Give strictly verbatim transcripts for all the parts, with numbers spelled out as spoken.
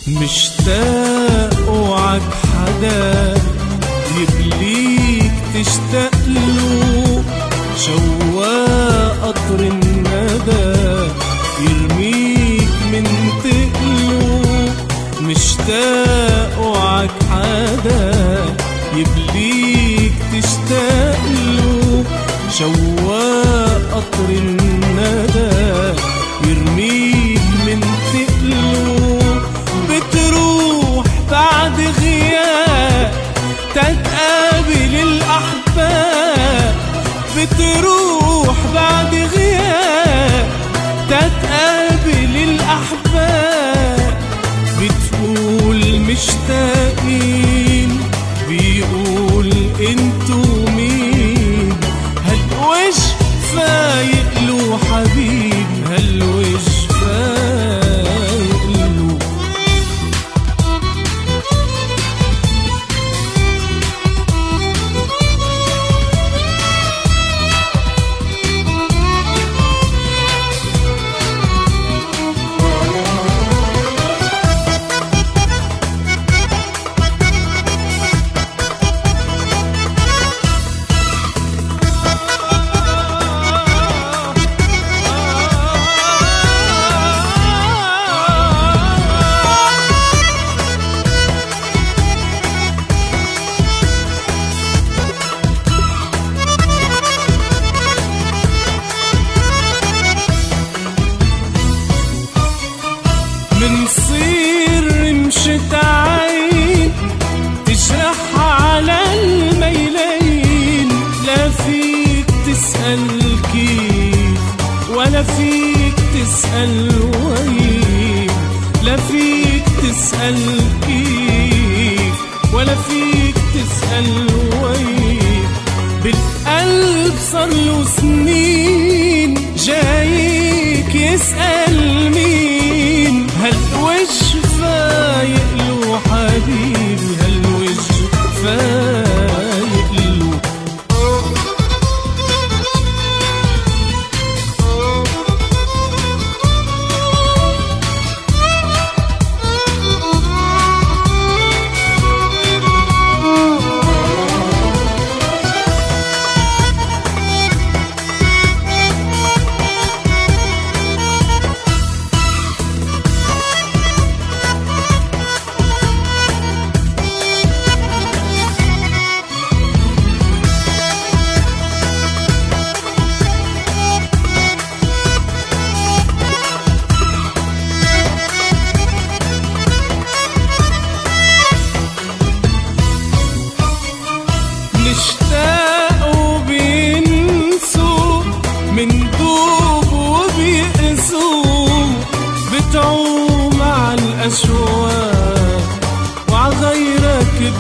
مشتاق وعك حدا يبليك تشتاق له، شواق قطر الندى يرميك من تقله. مشتاق وعك حدا يبليك تشتاق له، شواق قطر الندى يرميك من تقله. بتروح بعد غياب تتقابل الأحباب، بتروح بعد غياب تتقابل الأحباب. بتقول مشتاقين، بيقول انتو مين؟ هالوش فايق له حبيبي، هالوش فايق له. منصير مشت عين تجرح على الميلين، لا فيك تسأل كيف ولا فيك تسأل وين، لا فيك تسأل كيف ولا فيك تسأل وين. بالقلب صارله سنين جايك يسأل مين؟ هالوجه فايق له حبيبي، هالوجه فايق له. نشتاقوا بينسوا مندوب وبيقسوا، بتعوم على الأشواق وعغيرك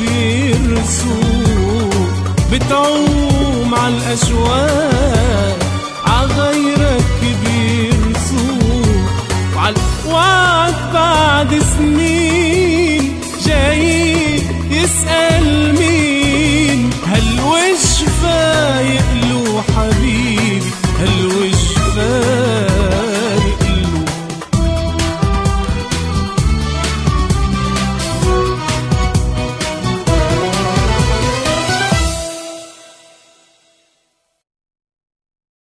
بيرسوا، بتعوم على الأشواق عغيرك